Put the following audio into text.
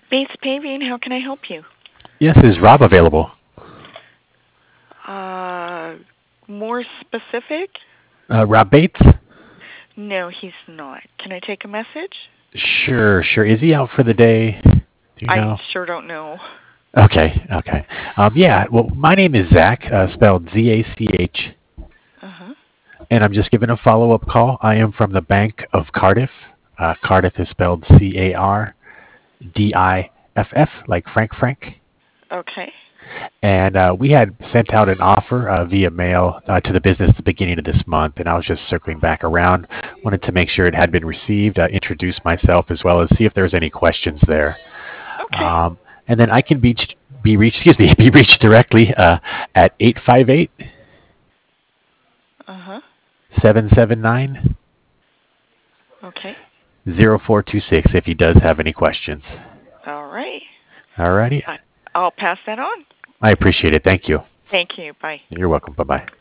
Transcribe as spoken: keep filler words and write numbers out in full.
Bates Paving, how can I help you? Yes, is Rob available? Uh, more specific? Uh, Rob Bates? No, he's not. Can I take a message? Sure, sure. Is he out for the day? Do you I know? sure don't know. Okay, okay. Um, yeah, well, my name is Zach, uh, spelled Z A C H, Uh-huh. and I'm just giving a follow-up call. I am from the Bank of Cardiff. Uh, Cardiff is spelled C A R D I F F, like Frank Frank. Okay. And uh, we had sent out an offer uh, via mail uh, to the business at the beginning of this month, and I was just circling back around. Wanted to make sure it had been received, uh, introduce myself, as well as see if there was any questions there. Okay. Um, and then I can be, be reached, excuse me, be reached directly uh, at eight five eight, Uh-huh. seven seven nine, Okay. zero four two six if he does have any questions. All right. Alrighty. I, I'll pass that on. I appreciate it. Thank you. Thank you. Bye. You're welcome. Bye-bye.